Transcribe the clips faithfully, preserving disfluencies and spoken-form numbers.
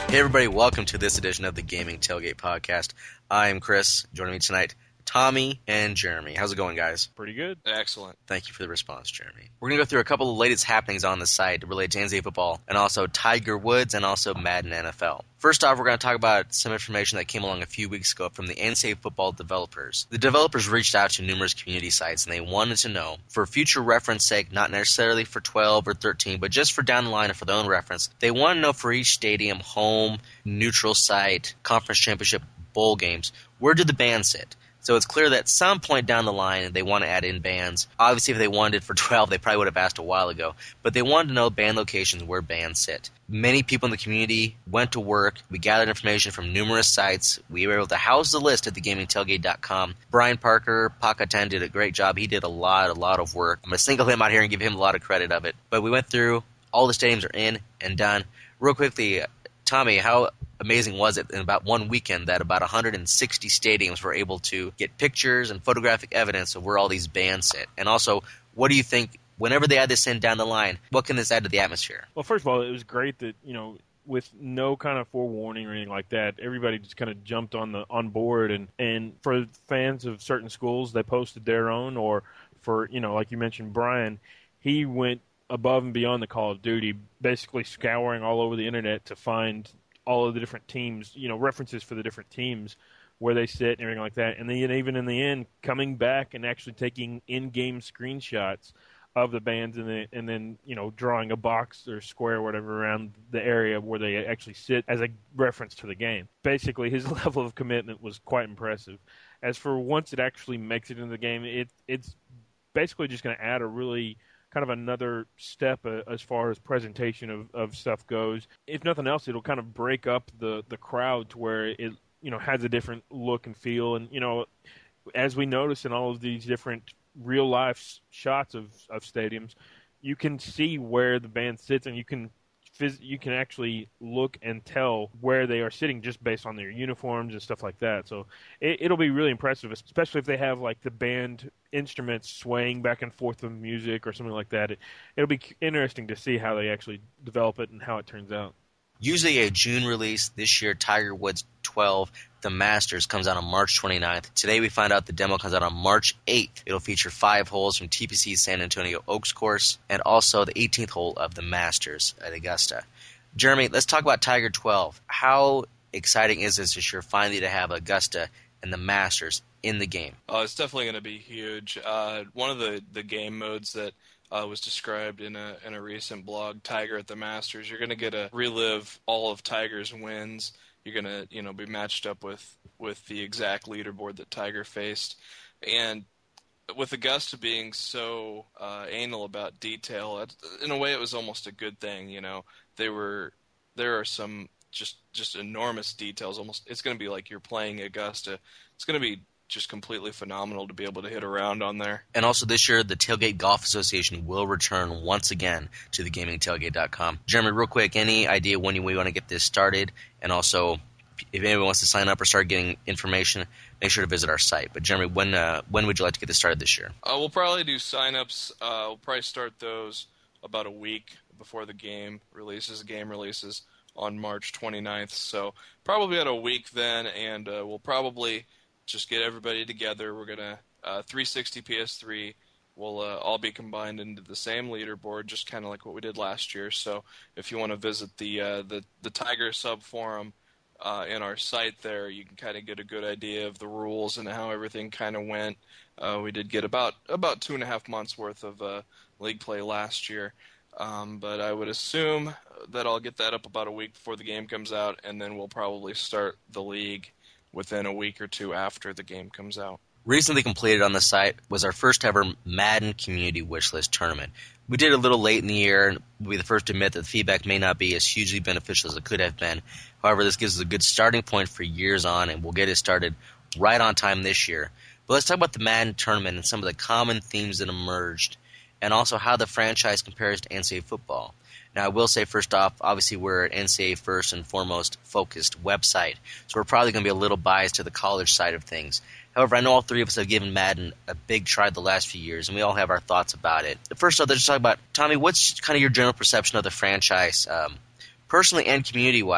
Hey everybody, welcome to this edition of the Gaming Tailgate Podcast. I am Chris. Joining me tonight, Tommy and Jeremy. How's it going, guys? Pretty good. Excellent. Thank you for the response, Jeremy. We're going to go through a couple of latest happenings on the site related to N C double A football, and also Tiger Woods, and also Madden N F L. First off, we're going to talk about some information that came along a few weeks ago from the N C double A football developers. The developers reached out to numerous community sites, and they wanted to know, for future reference sake, not necessarily for twelve or thirteen, but just for down the line and for their own reference, they want to know for each stadium, home, neutral site, conference championship, bowl games, where do the bands sit? So it's clear that at some point down the line, they want to add in bands. Obviously, if they wanted it for twelve, they probably would have asked a while ago. But they wanted to know band locations where bands sit. Many people in the community went to work. We gathered information from numerous sites. We were able to house the list at the gaming tailgate dot com. Brian Parker, Pakatan, did a great job. He did a lot, a lot of work. I'm going to single him out here and give him a lot of credit of it. But we went through. All the stadiums are in and done. Real quickly, Tommy, how amazing was it in about one weekend that about one hundred sixty stadiums were able to get pictures and photographic evidence of where all these bands sit? And also, what do you think, whenever they add this in down the line, what can this add to the atmosphere? Well, first of all, it was great that, you know, with no kind of forewarning or anything like that, everybody just kind of jumped on the on board. And, and for fans of certain schools, they posted their own. Or for, you know, like you mentioned, Brian, he went above and beyond the Call of Duty, basically scouring all over the internet to find all of the different teams, you know, references for the different teams, where they sit and everything like that. And then even in the end, coming back and actually taking in-game screenshots of the bands and, the, and then, you know, drawing a box or square or whatever around the area where they actually sit as a reference to the game. Basically, his level of commitment was quite impressive. As for once it actually makes it into the game, it it's basically just going to add a really kind of another step uh, as far as presentation of, of stuff goes. If nothing else, it'll kind of break up the, the crowd to where it, you know, has a different look and feel. And, you know, as we notice in all of these different real-life shots of, of stadiums, you can see where the band sits, and you can phys- you can actually look and tell where they are sitting just based on their uniforms and stuff like that. So it, it'll be really impressive, especially if they have, like, the band instruments swaying back and forth with music or something like that. It, it'll be interesting to see how they actually develop it and how it turns out. Usually a June release. This year, Tiger Woods twelve, The Masters, comes out on March twenty-ninth. Today we find out the demo comes out on March eighth. It'll feature five holes from T P C's San Antonio Oaks course and also the eighteenth hole of the Masters at Augusta. Jeremy, let's talk about Tiger twelve. How exciting is this this year finally to have Augusta and the Masters in the game? Uh, it's definitely going to be huge. Uh, one of the, the game modes that Uh, was described in a in a recent blog, Tiger at the Masters. You're going to get to relive all of Tiger's wins. You're going to, you know, be matched up with, with the exact leaderboard that Tiger faced. And with Augusta being so uh, anal about detail, in a way it was almost a good thing. You know, they were there are some just just enormous details. Almost, it's going to be like you're playing Augusta. It's going to be just completely phenomenal to be able to hit around on there. And also this year, the Tailgate Golf Association will return once again to the gaming tailgate dot com. Jeremy, real quick, any idea when you want to get this started? And also, if anyone wants to sign up or start getting information, make sure to visit our site. But Jeremy, when uh, when would you like to get this started this year? Uh, we'll probably do sign-ups. Uh, we'll probably start those about a week before the game releases. The game releases on March twenty-ninth. So probably about a week then, and uh, we'll probably just get everybody together. We're going to, uh, three sixty P S three will uh, all be combined into the same leaderboard, just kind of like what we did last year. So if you want to visit the uh, the, the Tiger sub forum uh, in our site there, you can kind of get a good idea of the rules and how everything kind of went. Uh, we did get about, about two and a half months worth of uh, league play last year. Um, but I would assume that I'll get that up about a week before the game comes out, and then we'll probably start the league within a week or two after the game comes out. Recently completed on the site was our first ever Madden Community Wishlist Tournament. We did it a little late in the year, and we'll be the first to admit that the feedback may not be as hugely beneficial as it could have been. However, this gives us a good starting point for years on, and we'll get it started right on time this year. But let's talk about the Madden Tournament and some of the common themes that emerged, and also how the franchise compares to N C double A football. Now, I will say first off, obviously we're an N C double A first and foremost focused website, so we're probably going to be a little biased to the college side of things. However, I know all three of us have given Madden a big try the last few years, and we all have our thoughts about it. First off, let's just talk about, Tommy, what's kind of your general perception of the franchise? Um, personally and community-wise,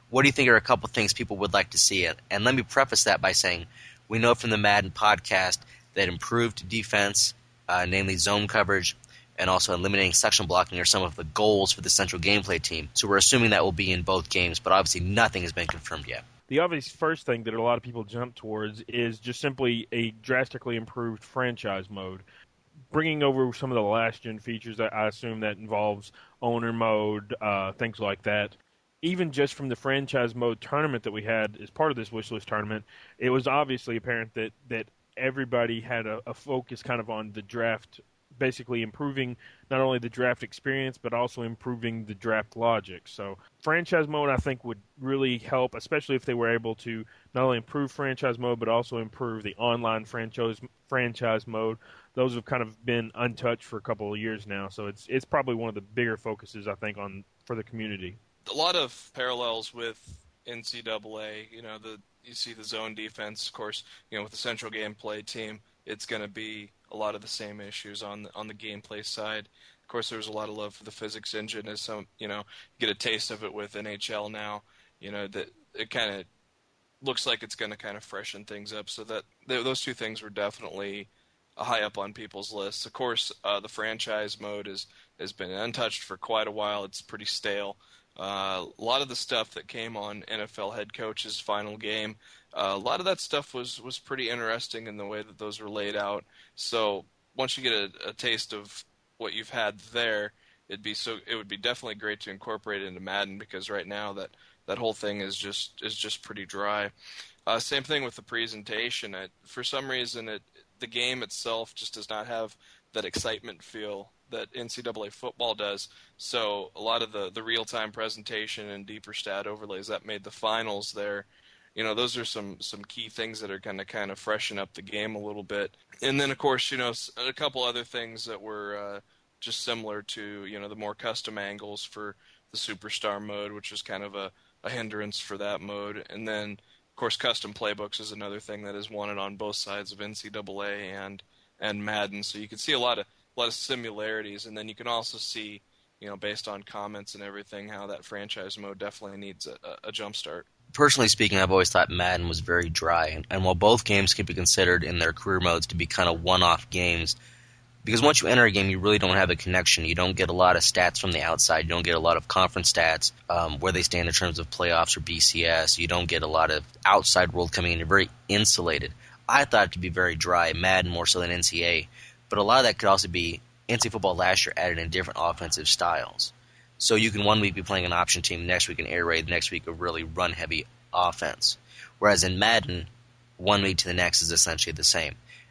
what do you think are a couple things people would like to see? And let me preface that by saying we know from the Madden podcast that improved defense, uh, namely zone coverage, and also eliminating section blocking are some of the goals for the central gameplay team. So we're assuming that will be in both games, but obviously nothing has been confirmed yet. The obvious first thing that a lot of people jump towards is just simply a drastically improved franchise mode. Bringing over some of the last-gen features, I assume that involves owner mode, uh, things like that. Even just from the franchise mode tournament that we had as part of this wishlist tournament, it was obviously apparent that, that everybody had a, a focus kind of on the draft, basically improving not only the draft experience, but also improving the draft logic. So franchise mode, I think, would really help, especially if they were able to not only improve franchise mode, but also improve the online franchise franchise mode. Those have kind of been untouched for a couple of years now, so it's it's probably one of the bigger focuses, I think, on for the community. A lot of parallels with N C double A. You know, the you see the zone defense, of course. You know, with the central gameplay team, it's going to be a lot of the same issues on the, on the gameplay side. Of course, there's a lot of love for the physics engine, as some you know get a taste of it with N H L now. You know that it kind of looks like it's going to kind of freshen things up. So that th- those two things were definitely high up on people's lists. Of course, uh, the franchise mode is has been untouched for quite a while. It's pretty stale. Uh, a lot of the stuff that came on N F L Head Coach's final game, uh, a lot of that stuff was, was pretty interesting in the way that those were laid out. So once you get a, a taste of what you've had there, it'd be so it would be definitely great to incorporate it into Madden, because right now that, that whole thing is just is just pretty dry. Uh, same thing with the presentation. It, for some reason, it the game itself just does not have that excitement feel that N C double A football does. So a lot of the, the real-time presentation and deeper stat overlays that made the finals there, you know, those are some, some key things that are going to kind of freshen up the game a little bit. And then, of course, you know, a couple other things that were uh, just similar to, you know, the more custom angles for the Superstar mode, which was kind of a, a hindrance for that mode. And then, of course, custom playbooks is another thing that is wanted on both sides of N C double A and and Madden. So you can see a lot of a lot of similarities, and then you can also see, you know, based on comments and everything, how that franchise mode definitely needs a, a jump start. Personally speaking, I've always thought Madden was very dry, and, and while both games can be considered in their career modes to be kind of one-off games, because once you enter a game, you really don't have a connection. You don't get a lot of stats from the outside. You don't get a lot of conference stats, um, where they stand in terms of playoffs or B C S. You don't get a lot of outside world coming in. You're very insulated. I thought it to be very dry, Madden more so than N C A A. But a lot of that could also be N C A A football last year added in different offensive styles. So you can one week be playing an option team, next week an air raid, the next week a really run-heavy offense. Whereas in Madden, one week to the next is essentially the same.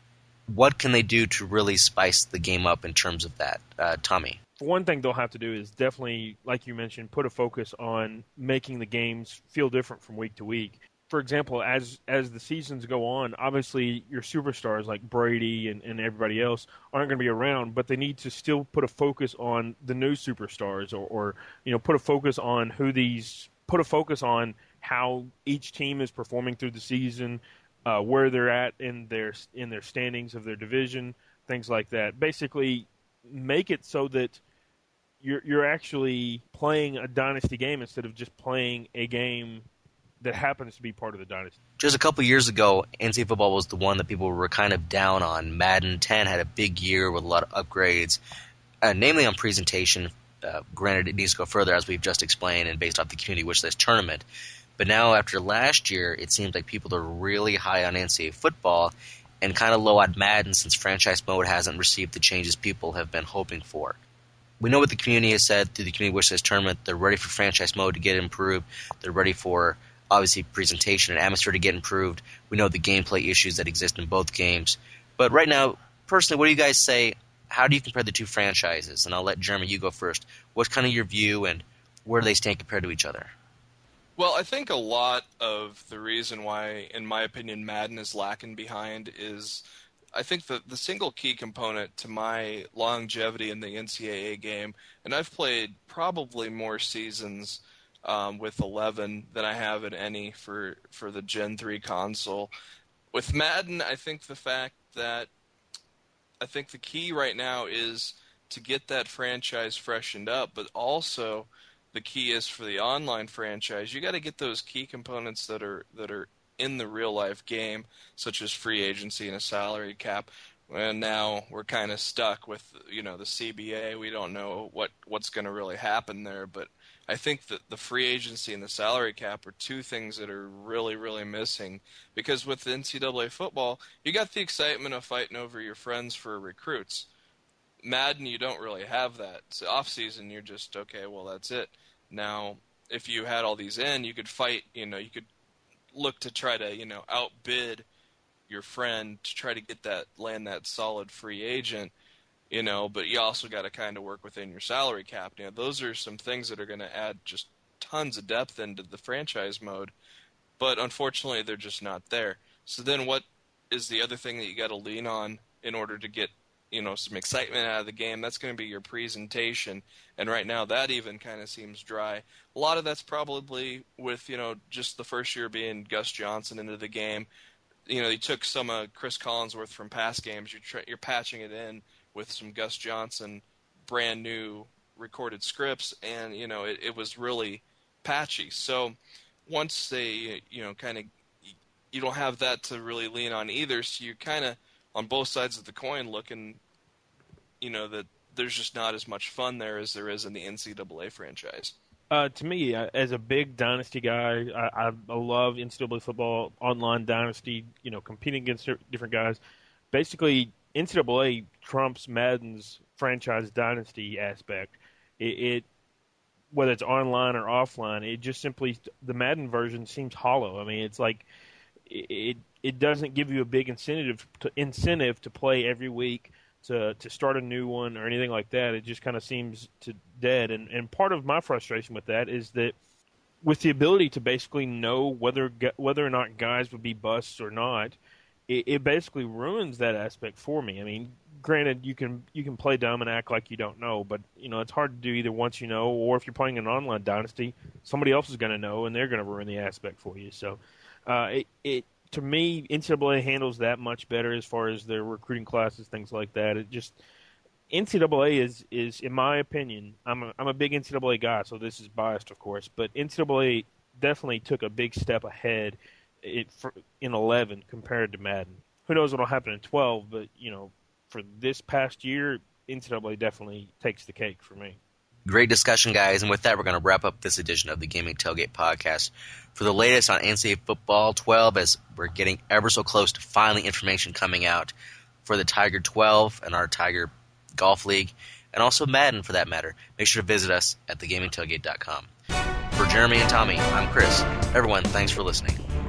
What can they do to really spice the game up in terms of that? Uh, Tommy? For one thing they'll have to do is definitely, like you mentioned, put a focus on making the games feel different from week to week. For example, as as the seasons go on, obviously your superstars like Brady and, and everybody else aren't going to be around, but they need to still put a focus on the new superstars, or, or you know, put a focus on who these, put a focus on how each team is performing through the season, uh, where they're at in their in their standings of their division, things like that. Basically, make it so that you're you're actually playing a dynasty game instead of just playing a game that happens to be part of the dynasty. Just a couple years ago, N C A A football was the one that people were kind of down on. Madden ten had a big year with a lot of upgrades, uh, namely on presentation. Uh, granted, it needs to go further, as we've just explained, and based off the community wish list tournament. But now, after last year, it seems like people are really high on N C A A football and kind of low on Madden, since franchise mode hasn't received the changes people have been hoping for. We know what the community has said through the community wish list tournament. They're ready for franchise mode to get improved. They're ready for, obviously, presentation and atmosphere to get improved. We know the gameplay issues that exist in both games. But right now, personally, what do you guys say? How do you compare the two franchises? And I'll let Jeremy, you go first. What's kind of your view, and where do they stand compared to each other? Well, I think a lot of the reason why, in my opinion, Madden is lacking behind is, I think the, the single key component to my longevity in the N C A A game, and I've played probably more seasons um, with eleven than I have in any for, for the Gen three console. With Madden, I think the fact that I think the key right now is to get that franchise freshened up, but also the key is for the online franchise, you got to get those key components that are that are in the real life game, such as free agency and a salary cap. And now we're kind of stuck with, you know, the C B A. We don't know what, what's going to really happen there. But I think that the free agency and the salary cap are two things that are really, really missing. Because with the N C double A football, you got the excitement of fighting over your friends for recruits. Madden, you don't really have that. So off season, you're just, okay, well, that's it. Now, if you had all these in, you could fight, you know, you could look to try to, you know, outbid your friend to try to get that, land that solid free agent, you know, but you also got to kind of work within your salary cap. You know, those are some things that are going to add just tons of depth into the franchise mode, but unfortunately they're just not there. So then what is the other thing that you got to lean on in order to get, you know, some excitement out of the game? That's going to be your presentation, and right now that even kind of seems dry. A lot of that's probably with, you know, just the first year being Gus Johnson into the game. You know, you took some of uh, Chris Collinsworth from past games. You're, tra- you're patching it in with some Gus Johnson brand new recorded scripts, and, you know, it, it was really patchy. So once they, you know, kind of, you don't have that to really lean on either, so you're kind of on both sides of the coin looking, you know, that there's just not as much fun there as there is in the N C double A franchise. Uh, to me, uh, as a big Dynasty guy, I, I, I love N C double A football, online Dynasty, you know, competing against different guys. Basically, N C double A trumps Madden's franchise Dynasty aspect. It, it whether it's online or offline, it just simply, the Madden version seems hollow. I mean, it's like it it doesn't give you a big incentive to, incentive to play every week, to to start a new one or anything like that. It just kind of seems to dead. And and part of my frustration with that is that with the ability to basically know whether whether or not guys would be busts or not, it, it basically ruins that aspect for me. I mean, granted, you can you can play dumb and act like you don't know, but you know it's hard to do either once you know, or if you're playing an online Dynasty, somebody else is going to know and they're going to ruin the aspect for you. So uh, it it. To me, N C double A handles that much better as far as their recruiting classes, things like that. It just N C double A is, is in my opinion, I'm a, I'm a big N C double A guy, so this is biased, of course, but N C double A definitely took a big step ahead it, for, in eleven compared to Madden. Who knows what will happen in twelve, but you know, for this past year, N C double A definitely takes the cake for me. Great discussion, guys, and with that, we're going to wrap up this edition of the Gaming Tailgate Podcast. For the latest on N C double A Football twelve, as we're getting ever so close to finally information coming out for the Tiger twelve and our Tiger Golf League, and also Madden for that matter, make sure to visit us at the gaming tailgate dot com. For Jeremy and Tommy, I'm Chris. Everyone, thanks for listening.